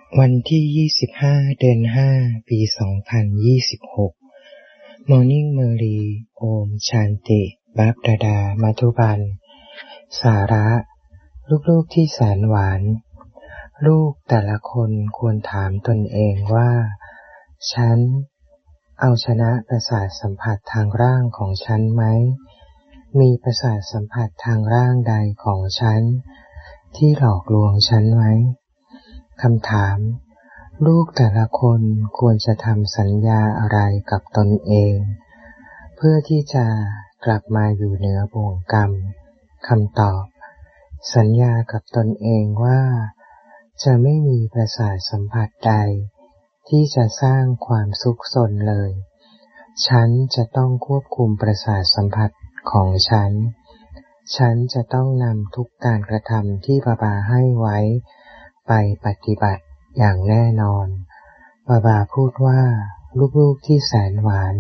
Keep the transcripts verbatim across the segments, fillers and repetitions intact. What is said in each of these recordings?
วันที่ยี่สิบห้าเดือนห้าปีสองพันยี่สิบหก Morning Mary โอมชานติบัพดาดามัธุบันสาระลูกๆที่แสนหวานลูกแต่ละคนควรถามตนเองว่าฉันเอาชนะประสาทสัมผัสทางร่างของฉันไหมมีประสาทสัมผัสทางร่างใดของฉันที่หลอกลวงฉันไหมคำถามลูกแต่ละคนควรจะทำสัญญาอะไรกับตนเองเพื่อที่จะกลับมาอยู่เหนือบ่วงกรรมคำตอบสัญญากับตนเองว่าจะไม่มีประสาทสัมผัสใดที่จะสร้างความสุขสนเลยฉันจะต้องควบคุมประสาทสัมผัสของฉันฉันจะต้องนำทุกการกระทำที่บาบาให้ไว้ไปปฏิบัติอย่างแน่นอนบาบาพูดว่าลูกๆที่แสนหวาน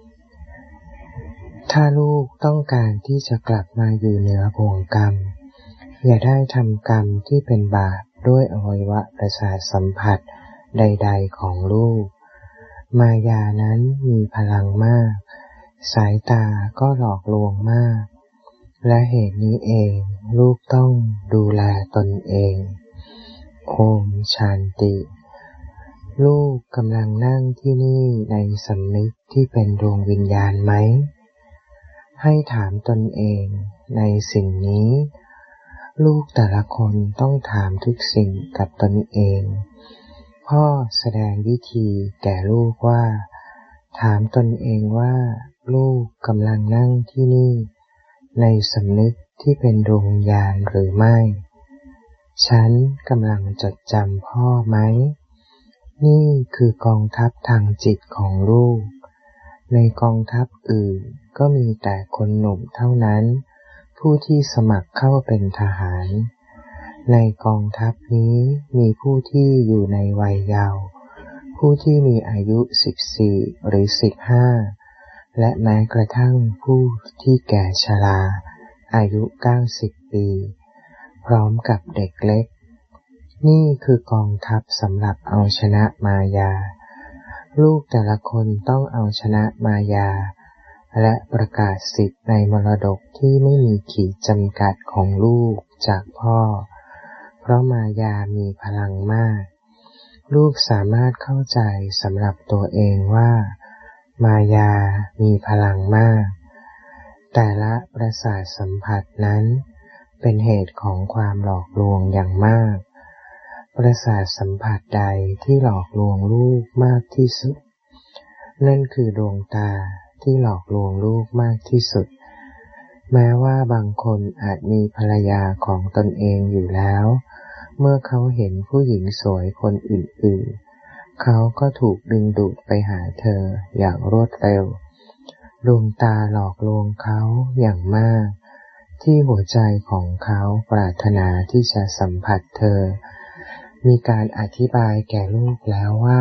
ถ้าลูกต้องการที่จะกลับมาอยู่เหนือบ่วงกรรมอย่าได้ทำกรรมที่เป็นบาปด้วยอวัยวะประสาทสัมผัสใดๆของลูกมายานั้นมีพลังมากสายตาก็หลอกลวงมากและเหตุนี้เองลูกต้องดูแลตนเองโอมชานติลูกกำลังนั่งที่นี่ในสำนึกที่เป็นดวงวิญญาณไหมให้ถามตนเองในสิ่งนี้ลูกแต่ละคนต้องถามทุกสิ่งกับตนเองพ่อแสดงวิธีแก่ลูกว่าถามตนเองว่าลูกกำลังนั่งที่นี่ในสำนึกที่เป็นดวงวิญญาณหรือไม่ฉันกำลังจดจำพ่อไหมนี่คือกองทัพทางจิตของลูกในกองทัพอื่นก็มีแต่คนหนุ่มเท่านั้นผู้ที่สมัครเข้าเป็นทหารในกองทัพนี้มีผู้ที่อยู่ในวัยเยาว์ผู้ที่มีอายุสิบสี่หรือสิบห้าและแม้กระทั่งผู้ที่แก่ชราอายุเก้าสิบปีพร้อมกับเด็กเล็กนี่คือกองทัพสำหรับเอาชนะมายาลูกแต่ละคนต้องเอาชนะมายาและประกาศสิทธิ์ในมรดกที่ไม่มีขีดจำกัดของลูกจากพ่อเพราะมายามีพลังมากลูกสามารถเข้าใจสำหรับตัวเองว่ามายามีพลังมากแต่ละประสาทสัมผัสนั้นเป็นเหตุของความหลอกลวงอย่างมากประสาทสัมผัสใดที่หลอกลวงลูกมากที่สุดนั่นคือดวงตาที่หลอกลวงลูกมากที่สุดแม้ว่าบางคนอาจมีภรรยาของตนเองอยู่แล้วเมื่อเขาเห็นผู้หญิงสวยคนอื่นๆเขาก็ถูกดึงดูดไปหาเธออย่างรวดเร็วดวงตาหลอกลวงเขาอย่างมากที่หัวใจของเขาปรารถนาที่จะสัมผัสเธอมีการอธิบายแก่ลูกแล้วว่า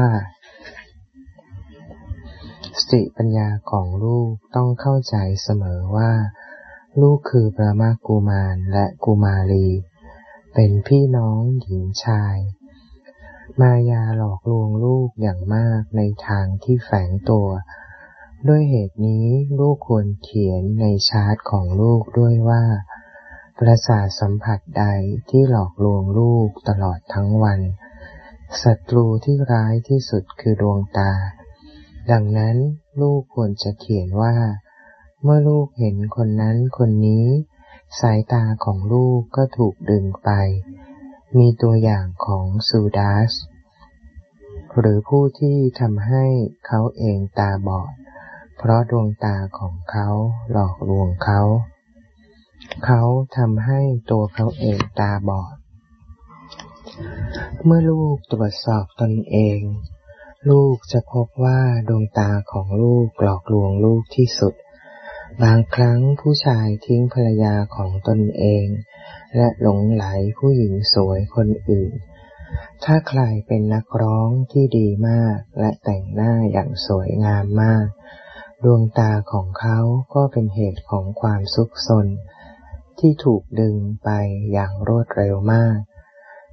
สติปัญญาของลูกต้องเข้าใจเสมอว่าลูกคือพระมกุมารและกุมารีเป็นพี่น้องหญิงชายมายาหลอกลวงลูกอย่างมากในทางที่แฝงตัวด้วยเหตุนี้ลูกควรเขียนในชาร์ตของลูกด้วยว่าประสาทสัมผัสใดที่หลอกลวงลูกตลอดทั้งวันศัตรูที่ร้ายที่สุดคือดวงตาดังนั้นลูกควรจะเขียนว่าเมื่อลูกเห็นคนนั้นคนนี้สายตาของลูกก็ถูกดึงไปมีตัวอย่างของซูดาสหรือผู้ที่ทำให้เขาเองตาบอดเพราะดวงตาของเขาหลอกลวงเขาเขาทำให้ตัวเขาเองตาบอดเมื่อลูกตรวจสอบตนเองลูกจะพบว่าดวงตาของลูกหลอกลวงลูกที่สุดบางครั้งผู้ชายทิ้งภรรยาของตนเองและหลงไหลผู้หญิงสวยคนอื่นถ้าใครเป็นนักร้องที่ดีมากและแต่งหน้าอย่างสวยงามมากดวงตาของเขาก็เป็นเหตุของความซุกซนที่ถูกดึงไปอย่างรวดเร็วมาก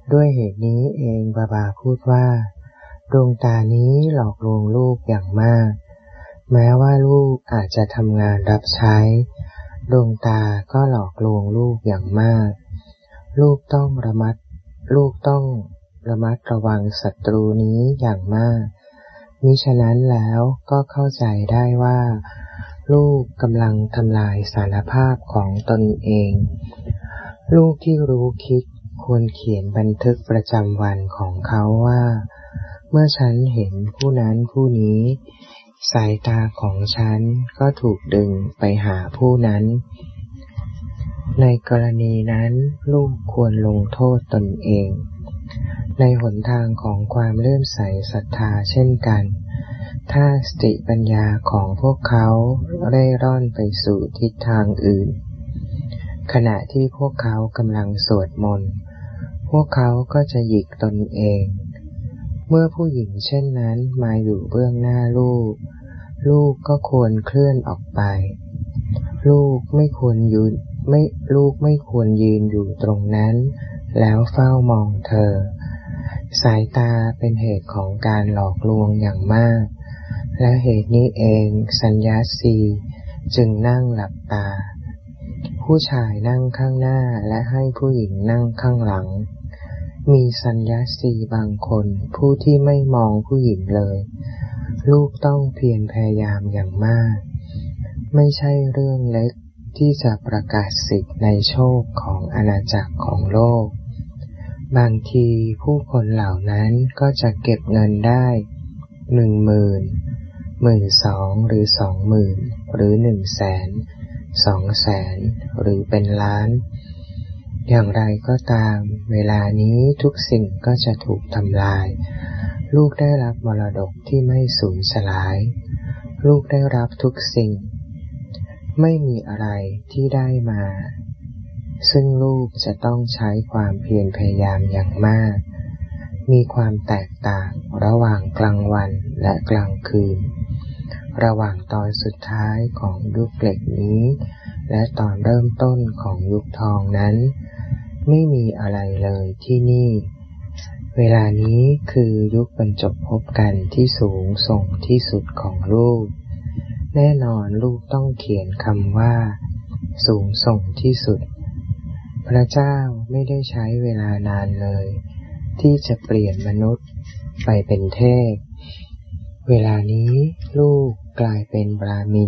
ด้วยเหตุนี้เองบาบาพูดว่าดวงตานี้หลอกลวงลูกอย่างมากแม้ว่าลูกอาจจะทำงานรับใช้ดวงตาก็หลอกลวงลูกอย่างมากลูกต้องระมัดลูกต้องระมัดระวังศัตรูนี้อย่างมากมิฉะนั้นแล้วก็เข้าใจได้ว่าลูกกำลังทำลายสารภาพของตนเองลูกที่รู้คิดควรเขียนบันทึกประจำวันของเขาว่าเมื่อฉันเห็นผู้นั้นผู้นี้สายตาของฉันก็ถูกดึงไปหาผู้นั้นในกรณีนั้นลูกควรลงโทษตนเองในหนทางของความเลื่อมใสศรัทธาเช่นกันถ้าสติปัญญาของพวกเขาเร่ร่อนไปสู่ทิศทางอื่นขณะที่พวกเขากำลังสวดมนต์พวกเขาก็จะหยิกตนเองเมื่อผู้หญิงเช่นนั้นมาอยู่เบื้องหน้าลูกลูกก็ควรเคลื่อนออกไปลูกไม่ควรยืนไม่ลูกไม่ควรยืนอยู่ตรงนั้นแล้วเฝ้ามองเธอสายตาเป็นเหตุของการหลอกลวงอย่างมากและเหตุนี้เองสัญญาสีจึงนั่งหลับตาผู้ชายนั่งข้างหน้าและให้ผู้หญิงนั่งข้างหลังมีสัญญาสีบางคนผู้ที่ไม่มองผู้หญิงเลยลูกต้องเพียรพยายามอย่างมากไม่ใช่เรื่องเล็กที่จะประกาศสิทธิ์ในโชคของอาณาจักรของโลกบางทีผู้คนเหล่านั้นก็จะเก็บเงินได้หนึ่งหมื่นหมื่นสองหรือสองหมื่นหรือหนึ่งแสนสองแสนหรือเป็นล้านอย่างไรก็ตามเวลานี้ทุกสิ่งก็จะถูกทำลายลูกได้รับมรดกที่ไม่สูญสลายลูกได้รับทุกสิ่งไม่มีอะไรที่ได้มาซึ่งลูกจะต้องใช้ความเพียรพยายามอย่างมากมีความแตกต่างระหว่างกลางวันและกลางคืนระหว่างตอนสุดท้ายของยุคเหล็กนี้และตอนเริ่มต้นของยุคทองนั้นไม่มีอะไรเลยที่นี่เวลานี้คือยุคบรรจบพบกันที่สูงส่งที่สุดของลูกแน่นอนลูกต้องเขียนคำว่าสูงส่งที่สุดพระเจ้าไม่ได้ใช้เวลานานเลยที่จะเปลี่ยนมนุษย์ไปเป็นเทพเวลานี้ลูกกลายเป็นบราหมิน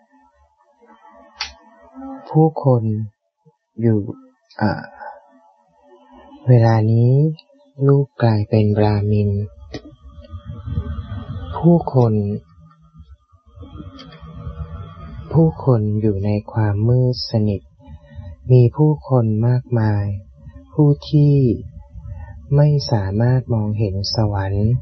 ผู้คนอยู่อ่าเวลานี้ลูกกลายเป็นบราหมินผู้คนผู้คนอยู่ในความมืดสนิทมีผู้คนมากมายผู้ที่ไม่สามารถมองเห็นสวรรค์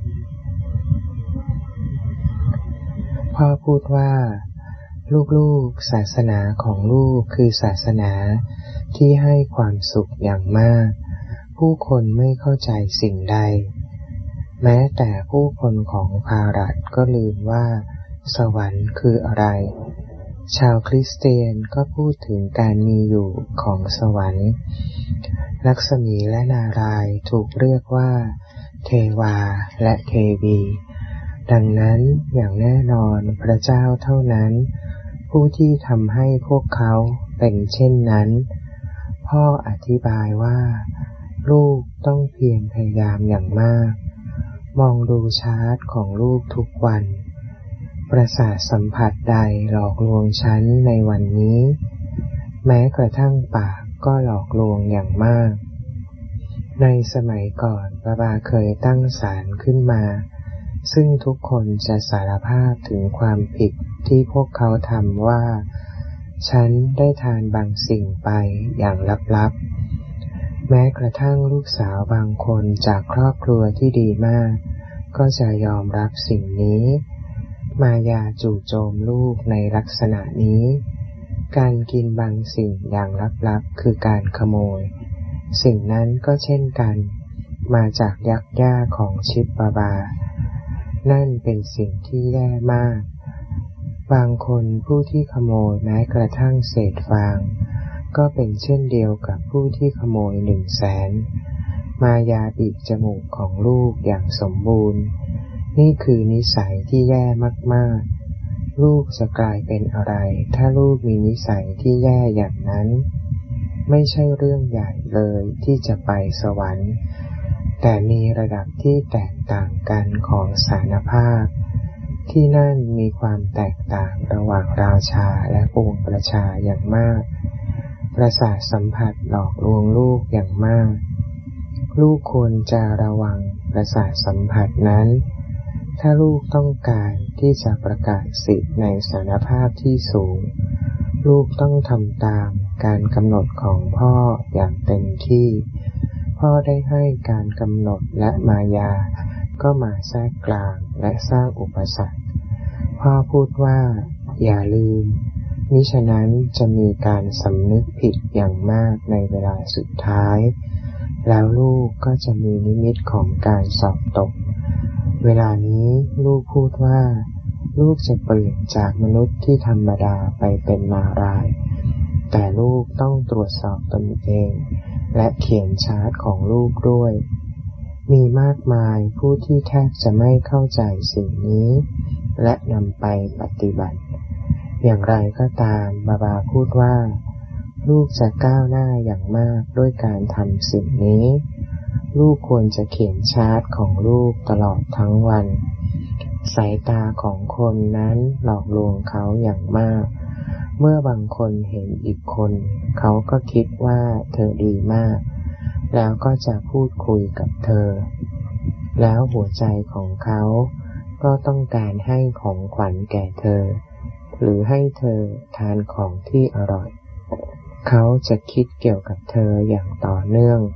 พ่อพูดว่าลูกๆศาสนาของลูกคือศาสนาที่ให้ความสุขอย่างมากผู้คนไม่เข้าใจสิ่งใดแม้แต่ผู้คนของภารัตก็ลืมว่าสวรรค์คืออะไรชาวคริสเตียนก็พูดถึงการมีอยู่ของสวรรค์ลักษมีและนารายณ์ถูกเรียกว่าเทวาและเทวีดังนั้นอย่างแน่นอนพระเจ้าเท่านั้นผู้ที่ทำให้พวกเขาเป็นเช่นนั้นพ่ออธิบายว่าลูกต้องเพียรพยายามอย่างมากมองดูชาร์ตของลูกทุกวันประสาทสัมผัสใดหลอกลวงฉันในวันนี้แม้กระทั่งปากก็หลอกลวงอย่างมากในสมัยก่อนบาบาเคยตั้งศาลขึ้นมาซึ่งทุกคนจะสารภาพถึงความผิดที่พวกเขาทำว่าฉันได้ทานบางสิ่งไปอย่างลับๆแม้กระทั่งลูกสาวบางคนจากครอบครัวที่ดีมากก็จะยอมรับสิ่งนี้มายาจู่โจมลูกในลักษณะนี้การกินบางสิ่งอย่างลับๆคือการขโมยสิ่งนั้นก็เช่นกันมาจากยักษ์ย่าของชิปบาบานั่นเป็นสิ่งที่แย่มากบางคนผู้ที่ขโมยแม้กระทั่งเศษฟางก็เป็นเช่นเดียวกับผู้ที่ขโมยหนึ่งแสนมายาบีบจมูกของลูกอย่างสมบูรณ์นี่คือนิสัยที่แย่มากๆลูกจะกลายเป็นอะไรถ้าลูกมีนิสัยที่แย่อย่างนั้นไม่ใช่เรื่องใหญ่เลยที่จะไปสวรรค์แต่มีระดับที่แตกต่างกันของสารภาพที่นั่นมีความแตกต่างระหว่างราชาและปวงประชาอย่างมากประสาทสัมผัสหลอกลวงลูกอย่างมากลูกควรจะระวังประสาทสัมผัสนั้นถ้าลูกต้องการที่จะประกาศสิทธิในสารภาพที่สูงลูกต้องทำตามการกำหนดของพ่ออย่างเต็มที่พ่อได้ให้การกำหนดและมายาก็มาแทรกกลางและสร้างอุปสรรคพ่อพูดว่าอย่าลืมมิฉะนั้นจะมีการสำนึกผิดอย่างมากในเวลาสุดท้ายแล้วลูกก็จะมีนิมิตของการสอบตกเวลานี้ลูกพูดว่าลูกจะเปลี่ยนจากมนุษย์ที่ธรรมดาไปเป็นนารายณ์แต่ลูกต้องตรวจสอบตนเองและเขียนชาร์ตของลูกด้วยมีมากมายผู้ที่แทบจะไม่เข้าใจสิ่งนี้และนำไปปฏิบัติอย่างไรก็ตามบาบาพูดว่าลูกจะก้าวหน้าอย่างมากด้วยการทำสิ่งนี้ลูกควรจะเขียนชาร์ตของลูกตลอดทั้งวันสายตาของคนนั้นหลอกลวงเขาอย่างมากเมื่อบางคนเห็นอีกคนเขาก็คิดว่าเธอดีมากแล้วก็จะพูดคุยกับเธอแล้วหัวใจของเขาก็ต้องการให้ของขวัญแก่เธอหรือให้เธอทานของที่อร่อยเขาจะคิดเกี่ยวกับเธออย่างต่อเนื่อง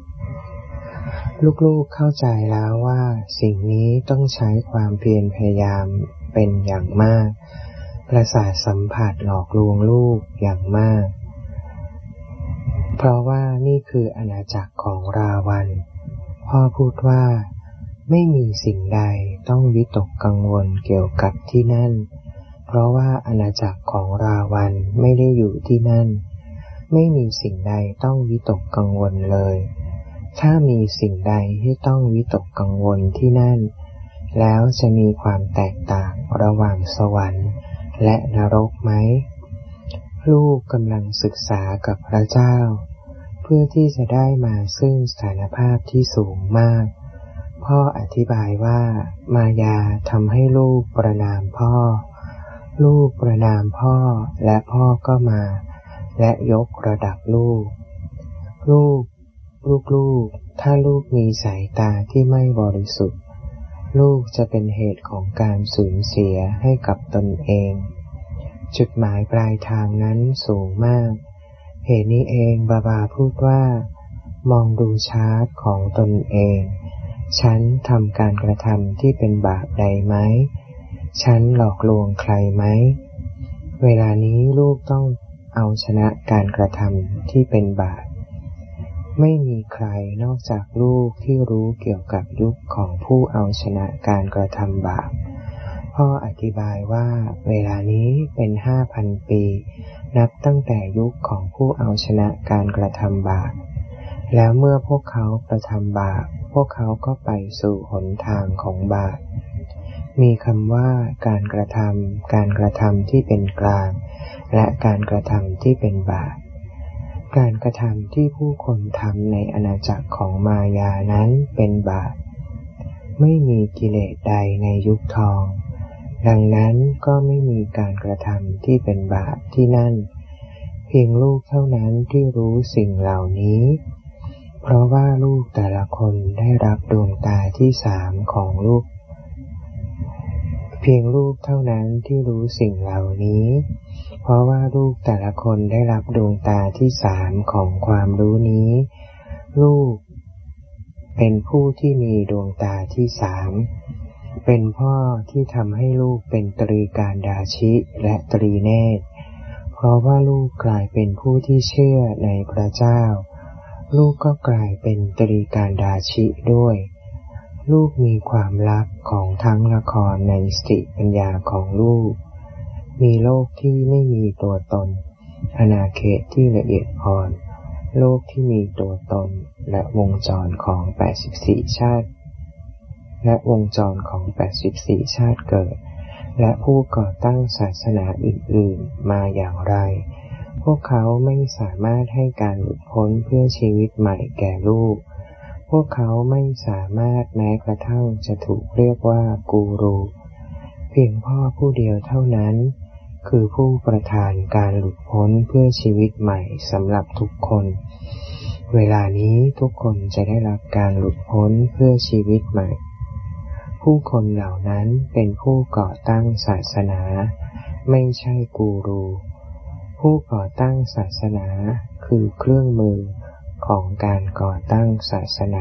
ลูกๆเข้าใจแล้วว่าสิ่งนี้ต้องใช้ความเพียรพยายามเป็นอย่างมากประสาทสัมผัสหลอกลวงลูกอย่างมากเพราะว่านี่คืออาณาจักรของราวันพ่อพูดว่าไม่มีสิ่งใดต้องวิตกกังวลเกี่ยวกับที่นั่นเพราะว่าอาณาจักรของราวันไม่ได้อยู่ที่นั่นไม่มีสิ่งใดต้องวิตกกังวลเลยถ้ามีสิ่งใดที่ต้องวิตกกังวลที่นั่นแล้วจะมีความแตกต่างระหว่างสวรรค์และนรกไหมลูกกำลังศึกษากับพระเจ้าเพื่อที่จะได้มาซึ่งสถานภาพที่สูงมากพ่ออธิบายว่ามายาทำให้ลูกประณามพ่อลูกประณามพ่อและพ่อก็มาและยกระดับลูกลูกลูกๆถ้าลูกมีสายตาที่ไม่บริสุทธิ์ลูกจะเป็นเหตุของการสูญเสียให้กับตนเองจุดหมายปลายทางนั้นสูงมากเหตุนี้เองบาบาพูดว่ามองดูชาร์ตของตนเองฉันทำการกระทำที่เป็นบาปใดไหมฉันหลอกลวงใครไหมเวลานี้ลูกต้องเอาชนะการกระทำที่เป็นบาปไม่มีใครนอกจากลูกที่รู้เกี่ยวกับยุคของผู้เอาชนะการกระทำบาปพ่ออธิบายว่าเวลานี้เป็นห้าพันปีนับตั้งแต่ยุคของผู้เอาชนะการกระทำบาปแล้วเมื่อพวกเขากระทำบาปพวกเขาก็ไปสู่หนทางของบาปมีคำว่าการกระทำการกระทำที่เป็นกลางและการกระทำที่เป็นบาปการกระทำที่ผู้คนทำในอาณาจักรของมายานั้นเป็นบาปไม่มีกิเลสใดในยุคทองดังนั้นก็ไม่มีการกระทำที่เป็นบาปที่นั่นเพียงลูกเท่านั้นที่รู้สิ่งเหล่านี้เพราะว่าลูกแต่ละคนได้รับดวงตาที่สามของลูกเพียงลูกเท่านั้นที่รู้สิ่งเหล่านี้เพราะว่าลูกแต่ละคนได้รับดวงตาที่สามของความรู้นี้ลูกเป็นผู้ที่มีดวงตาที่สามเป็นพ่อที่ทำให้ลูกเป็นตรีการดาชิและตรีเนตรเพราะว่าลูกกลายเป็นผู้ที่เชื่อในพระเจ้าลูกก็กลายเป็นตรีการดาชิด้วยลูกมีความลับของทั้งละครในสติปัญญาของลูกมีโลกที่ไม่มีตัวตนอาณาเขตที่ละเอียดอ่อนโลกที่มีตัวตนและวงจรของแปดสิบสี่ชาติและวงจรของแปดสิบสี่ชาติเกิดและผู้ก่อตั้งศาสนาอื่นๆมาอย่างไรพวกเขาไม่สามารถให้การหลุดพ้นเพื่อชีวิตใหม่แก่ลูกพวกเขาไม่สามารถแม้กระทั่งจะถูกเรียกว่ากูรูเพียงพ่อผู้เดียวเท่านั้นคือผู้ประทานการหลุดพ้นเพื่อชีวิตใหม่สำหรับทุกคนเวลานี้ทุกคนจะได้รับการหลุดพ้นเพื่อชีวิตใหม่ผู้คนเหล่านั้นเป็นผู้ก่อตั้งศาสนาไม่ใช่กูรูผู้ก่อตั้งศาสนาคือเครื่องมือของการก่อตั้งศาสนา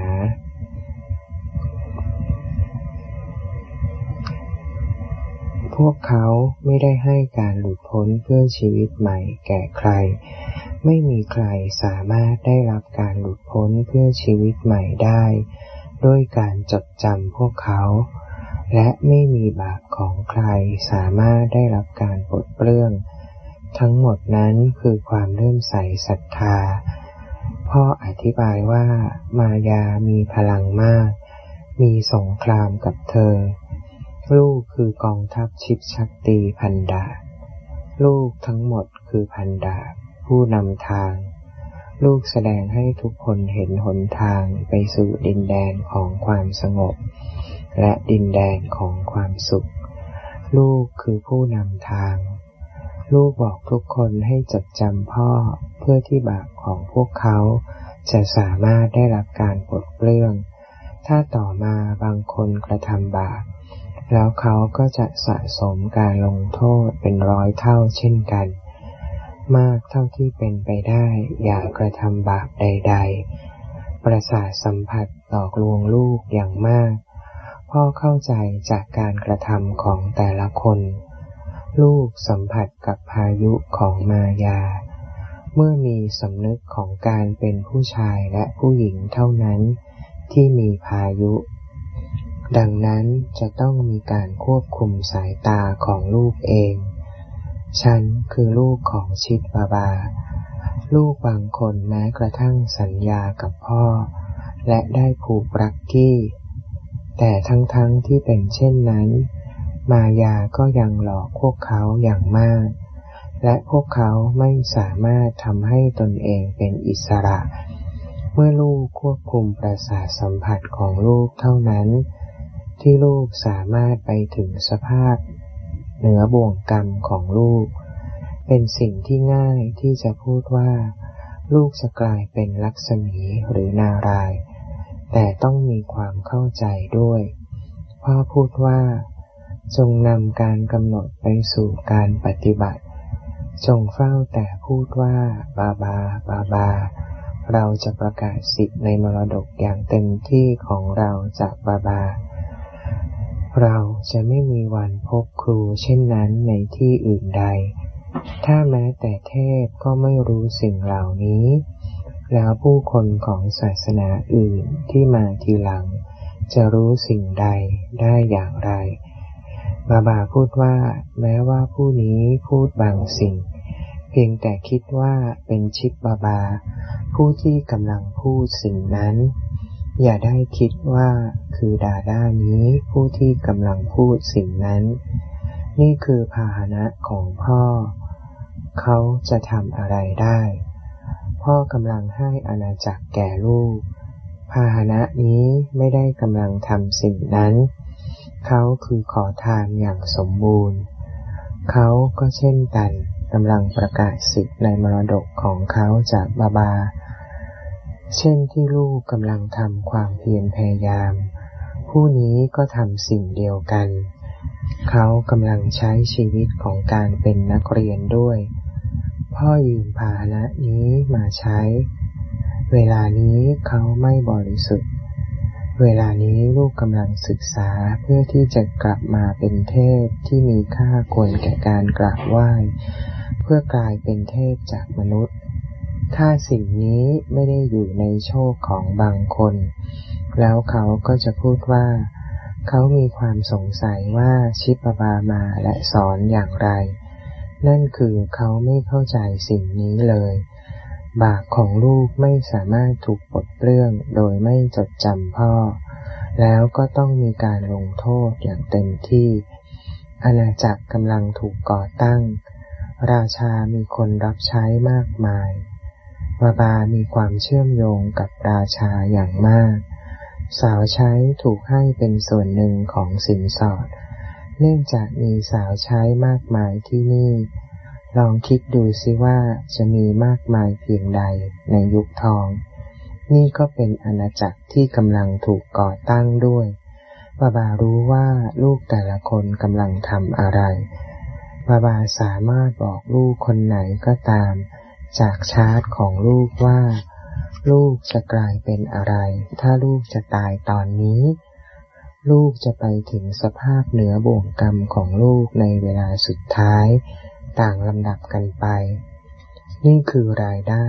พวกเขาไม่ได้ให้การหลุดพ้นเพื่อชีวิตใหม่แก่ใครไม่มีใครสามารถได้รับการหลุดพ้นเพื่อชีวิตใหม่ได้ด้วยการจดจำพวกเขาและไม่มีบาปของใครสามารถได้รับการปลดเปลื้องทั้งหมดนั้นคือความเลื่อมใสศรัทธาพ่ออธิบายว่ามายามีพลังมากมีสงครามกับเธอลูกคือกองทัพชิปชักตีพันดาบลูกทั้งหมดคือพันดาบผู้นำทางลูกแสดงให้ทุกคนเห็นหนทางไปสู่ดินแดนของความสงบและดินแดนของความสุขลูกคือผู้นำทางลูกบอกทุกคนให้จดจำพ่อเพื่อที่บาปของพวกเขาจะสามารถได้รับการปลดเปลื้องถ้าต่อมาบางคนกระทำบาปแล้วเขาก็จะสะสมการลงโทษเป็นร้อยเท่าเช่นกันมากเท่าที่เป็นไปได้อย่ากระทำบาปใดๆประสาทสัมผัสหลอกลวงลูกอย่างมากพ่อเข้าใจจากการกระทำของแต่ละคนลูกสัมผัสกับพายุของมายาเมื่อมีสำนึกของการเป็นผู้ชายและผู้หญิงเท่านั้นที่มีพายุดังนั้นจะต้องมีการควบคุมสายตาของลูกเองฉันคือลูกของชิดบาบาลูกบางคนแม้กระทั่งสัญญากับพ่อและได้ผูกรักกี้แต่ทั้งๆ ท, ที่เป็นเช่นนั้นมายาก็ยังหลอกพวกเขาอย่างมากและพวกเขาไม่สามารถทำให้ตนเองเป็นอิสระเมื่อลูกควบคุมประสาทสัมผัสของลูกเท่านั้นที่ลูกสามารถไปถึงสภาพเหนือบ่วงกรรมของลูกเป็นสิ่งที่ง่ายที่จะพูดว่าลูกจะกลายเป็นลักษมีหรือนารายณ์แต่ต้องมีความเข้าใจด้วยพ่อพูดว่าจงนำการกำหนดไปสู่การปฏิบัติจงเฝ้าแต่พูดว่าบาบาบาบาเราจะประกาศสิทธิ์ในมรดกอย่างเต็มที่ของเราจากบาบาเราจะไม่มีวันพบครูเช่นนั้นในที่อื่นใดถ้าแม้แต่เทพก็ไม่รู้สิ่งเหล่านี้แล้วผู้คนของศาสนาอื่นที่มาทีหลังจะรู้สิ่งใดได้อย่างไรบาบาพูดว่าแม้ว่าผู้นี้พูดบางสิ่งเพียงแต่คิดว่าเป็นชิดบาบาผู้ที่กำลังพูดสิ่งนั้นอย่าได้คิดว่าคือดาด้านี้ผู้ที่กำลังพูดสิ่งนั้นนี่คือพาหนะของพ่อเขาจะทำอะไรได้พ่อกำลังให้อาณาจักรแก่ลูกพาหนะนี้ไม่ได้กำลังทำสิ่งนั้นเขาคือขอทานอย่างสมบูรณ์เขาก็เช่นกันกำลังประกาศสิทธิ์ในมรดกของเขาจากบาบาเช่นที่ลูกกำลังทำความเพียรพยายามผู้นี้ก็ทำสิ่งเดียวกันเขากำลังใช้ชีวิตของการเป็นนักเรียนด้วยพ่อยืมพาหนะนี้มาใช้เวลานี้เขาไม่บริสุทธิ์เวลานี้ลูกกำลังศึกษาเพื่อที่จะกลับมาเป็นเทพที่มีค่าควรแก่การกราบไหว้เพื่อกลายเป็นเทพจากมนุษย์ถ้าสิ่งนี้ไม่ได้อยู่ในโชคของบางคนแล้วเขาก็จะพูดว่าเขามีความสงสัยว่าชิปบามาและสอนอย่างไรนั่นคือเขาไม่เข้าใจสิ่งนี้เลยบาปของลูกไม่สามารถถูกปลดเปลื้องโดยไม่จดจำพ่อแล้วก็ต้องมีการลงโทษอย่างเต็มที่อาณาจักรกำลังถูกก่อตั้งราชามีคนรับใช้มากมายบาบามีความเชื่อมโยงกับราชาอย่างมากสาวใช้ถูกให้เป็นส่วนหนึ่งของสินสอดเนื่องจากมีสาวใช้มากมายที่นี่ลองคิดดูสิว่าจะมีมากมายเพียงใดในยุคทองนี่ก็เป็นอาณาจักรที่กำลังถูกก่อตั้งด้วยบาบารู้ว่าลูกแต่ละคนกำลังทำอะไรบาบาสามารถบอกลูกคนไหนก็ตามจากชาร์ตของลูกว่าลูกจะกลายเป็นอะไรถ้าลูกจะตายตอนนี้ลูกจะไปถึงสภาพเหนือบ่วงกรรมของลูกในเวลาสุดท้ายต่างลำดับกันไปนี่คือรายได้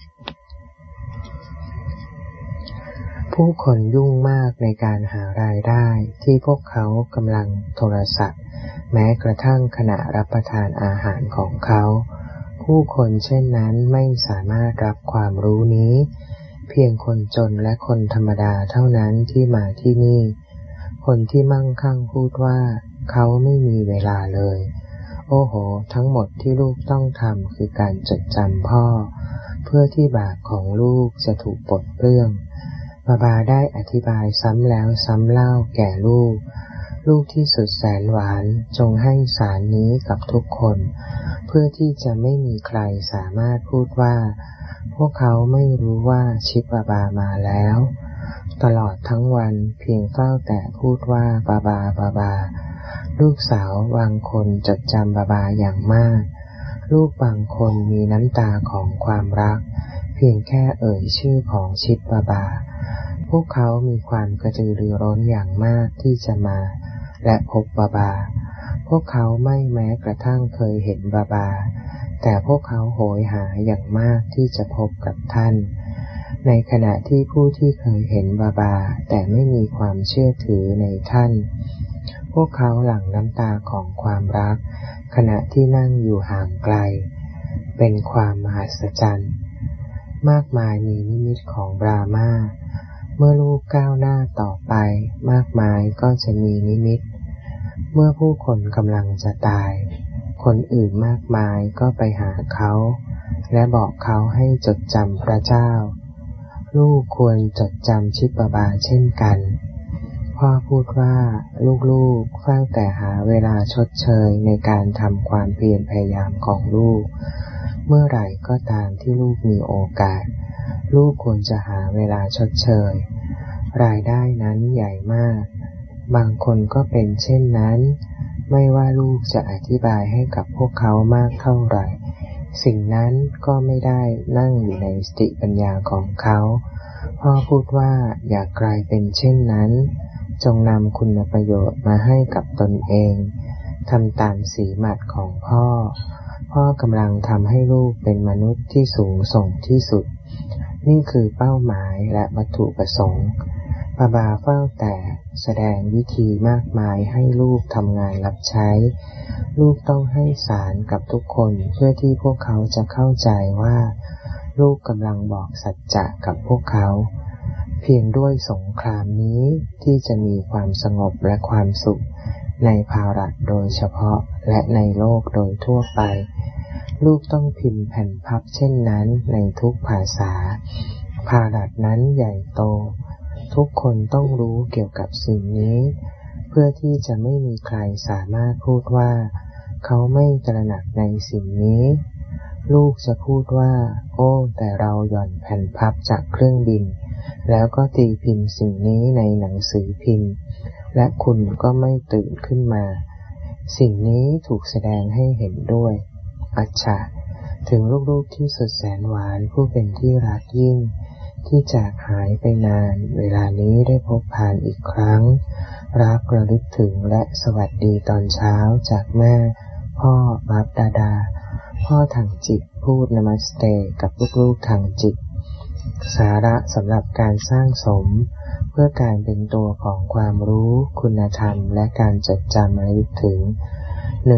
ผู้คนยุ่งมากในการหารายได้ที่พวกเขากำลังโทรศัพท์แม้กระทั่งขณะรับประทานอาหารของเขาผู้คนเช่นนั้นไม่สามารถรับความรู้นี้เพียงคนจนและคนธรรมดาเท่านั้นที่มาที่นี่คนที่มั่งคั่งพูดว่าเขาไม่มีเวลาเลยโอ้โหทั้งหมดที่ลูกต้องทำคือการจดจำพ่อเพื่อที่บาปของลูกจะถูกปลดเปลื้องบาบาได้อธิบายซ้ำแล้วซ้ำเล่าแก่ลูกลูกที่สุดแสนหวานจงให้สารนี้กับทุกคนเพื่อที่จะไม่มีใครสามารถพูดว่าพวกเขาไม่รู้ว่าชิปบาบามาแล้วตลอดทั้งวันเพียงเฝ้าแต่พูดว่าบาบาบาบาลูกสาวบางคนจดจำบาบาอย่างมากลูกบางคนมีน้ำตาของความรักเพียงแค่เอ่ยชื่อของชิปบาบาพวกเขามีความกระตือรือร้นอย่างมากที่จะมาและพบบาบาพวกเขาไม่แม้กระทั่งเคยเห็นบาบาแต่พวกเขาโหยหาอย่างมากที่จะพบกับท่านในขณะที่ผู้ที่เคยเห็นบาบาแต่ไม่มีความเชื่อถือในท่านพวกเขาหลั่งน้ำตาของความรักขณะที่นั่งอยู่ห่างไกลเป็นความมหัศจรรย์มากมายมีนิมิตของบรามาเมื่อลูกก้าวหน้าต่อไปมากมายก็จะมีนิมิตเมื่อผู้คนกำลังจะตายคนอื่นมากมายก็ไปหาเขาและบอกเขาให้จดจำพระเจ้าลูกควรจดจำชิปบาเช่นกันพ่อพูดว่าลูกๆเฝ้าแต่หาเวลาชดเชยในการทำความเพียรพยายามของลูกเมื่อไหร่ก็ตามที่ลูกมีโอกาสลูกควรจะหาเวลาชดเชยรายได้นั้นใหญ่มากบางคนก็เป็นเช่นนั้นไม่ว่าลูกจะอธิบายให้กับพวกเขามากเท่าไหร่สิ่งนั้นก็ไม่ได้นั่งอยู่ในสติปัญญาของเขาพ่อพูดว่าอย่ากลายเป็นเช่นนั้นจงนำคุณประโยชน์มาให้กับตนเองทำตามสีหมัดของพ่อพ่อกำลังทำให้ลูกเป็นมนุษย์ที่สูงส่งที่สุดนี่คือเป้าหมายและวัตถุประสงค์บาบาเฝ้าแต่แสดงวิธีมากมายให้ลูกทำงานรับใช้ลูกต้องให้สารกับทุกคนเพื่อที่พวกเขาจะเข้าใจว่าลูกกำลังบอกสัจจะกับพวกเขาเพียงด้วยสงครามนี้ที่จะมีความสงบและความสุขในภารัตโดยเฉพาะและในโลกโดยทั่วไปลูกต้องพิมพ์แผ่นพับเช่นนั้นในทุกภาษาภารัตนั้นใหญ่โตทุกคนต้องรู้เกี่ยวกับสิ่งนี้เพื่อที่จะไม่มีใครสามารถพูดว่าเขาไม่ตระหนักในสิ่งนี้ลูกจะพูดว่าโอ้แต่เราหย่อนแผ่นพับจากเครื่องบินแล้วก็ตีพิมพ์สิ่งนี้ในหนังสือพิมพ์และคุณก็ไม่ตื่นขึ้นมาสิ่งนี้ถูกแสดงให้เห็นด้วยอัจฉะถึงลูกๆที่สุดแสนหวานผู้เป็นที่รักยิ่งที่จากหายไปนานเวลานี้ได้พบผ่านอีกครั้งรักระลึกถึงและสวัสดีตอนเช้าจากแม่พ่อบับดาดาพ่อทางจิตพูดนามัสเตกับลูกๆทางจิตสาระสำหรับการสร้างสมเพื่อการเป็นตัวของความรู้คุณธรรมและการจดจำระลึกถึง หนึ่ง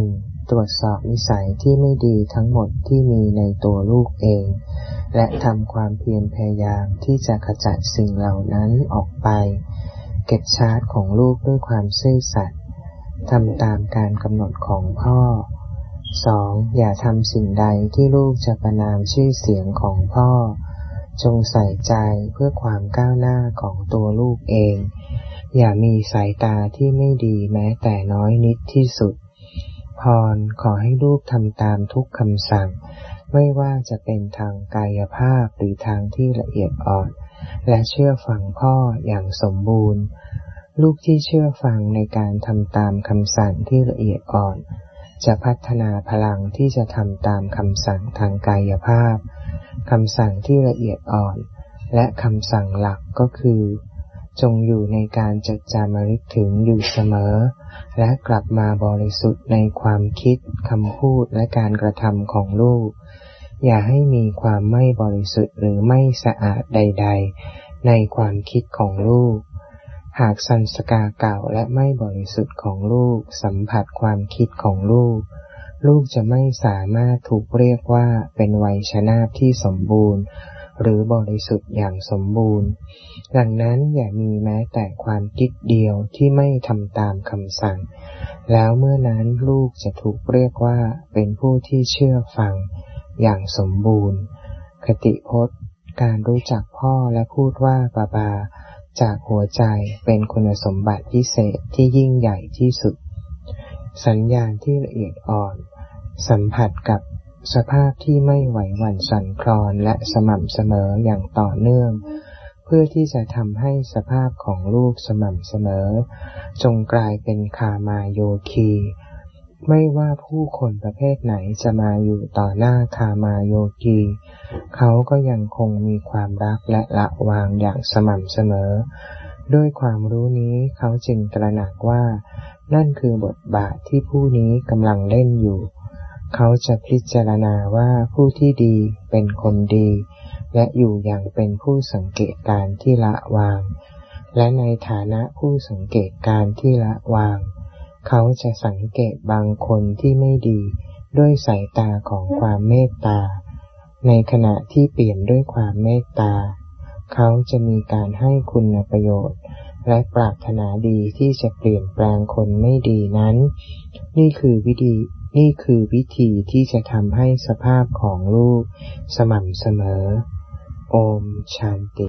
ตรวจสอบนิสัยที่ไม่ดีทั้งหมดที่มีในตัวลูกเองและทำความเพียรพยายามที่จะขจัดสิ่งเหล่านั้นออกไปเก็บชาร์จของลูกด้วยความซื่อสัตย์ทำตามการกำหนดของพ่อ สอง. อย่าทำสิ่งใดที่ลูกจะประณามชื่อเสียงของพ่อจงใส่ใจเพื่อความก้าวหน้าของตัวลูกเองอย่ามีสายตาที่ไม่ดีแม้แต่น้อยนิดที่สุดพรขอให้ลูกทำตามทุกคำสั่งไม่ว่าจะเป็นทางกายภาพหรือทางที่ละเอียดอ่อนและเชื่อฟังพ่ออย่างสมบูรณ์ลูกที่เชื่อฟังในการทำตามคำสั่งที่ละเอียดอ่อนจะพัฒนาพลังที่จะทำตามคำสั่งทางกายภาพคำสั่งที่ละเอียดอ่อนและคำสั่งหลักก็คือจงอยู่ในการจดจำระลึกถึงอยู่เสมอและกลับมาบริสุทธิ์ในความคิดคำพูดและการกระทำของลูกอย่าให้มีความไม่บริสุทธิ์หรือไม่สะอาดใดๆในความคิดของลูกหากสันสกาเก่าและไม่บริสุทธิ์ของลูกสัมผัสความคิดของลูกลูกจะไม่สามารถถูกเรียกว่าเป็นวัยชนาภที่สมบูรณ์หรือบริสุทธิ์อย่างสมบูรณ์ดังนั้นอย่ามีแม้แต่ความคิดเดียวที่ไม่ทำตามคำสั่งแล้วเมื่อนั้นลูกจะถูกเรียกว่าเป็นผู้ที่เชื่อฟังอย่างสมบูรณ์คติพจน์การรู้จักพ่อและพูดว่าบาบาจากหัวใจเป็นคุณสมบัติพิเศษที่ยิ่งใหญ่ที่สุดสัญญาณที่ละเอียดอ่อนสัมผัสกับสภาพที่ไม่ไหวหวั่นสั่นคลอนและสม่ำเสมออย่างต่อเนื่องเพื่อที่จะทำให้สภาพของลูกสม่ำเสมอจงกลายเป็นคามาโยคีไม่ว่าผู้คนประเภทไหนจะมาอยู่ต่อหน้าคามาโยคีเขาก็ยังคงมีความรักและละวางอย่างสม่ำเสมอด้วยความรู้นี้เขาจึงตระหนักว่านั่นคือบทบาทที่ผู้นี้กำลังเล่นอยู่เขาจะพิจารณาว่าผู้ที่ดีเป็นคนดีและอยู่อย่างเป็นผู้สังเกตการที่ละวางและในฐานะผู้สังเกตการที่ละวางเขาจะสังเกตบางคนที่ไม่ดีด้วยสายตาของความเมตตาในขณะที่เปลี่ยนด้วยความเมตตาเขาจะมีการให้คุณประโยชน์และปรารถนาดีที่จะเปลี่ยนแปลงคนไม่ดีนั้นนี่คือวิธีนี่คือวิธีที่จะทำให้สภาพของลูกสม่ำเสมอโอมชันติ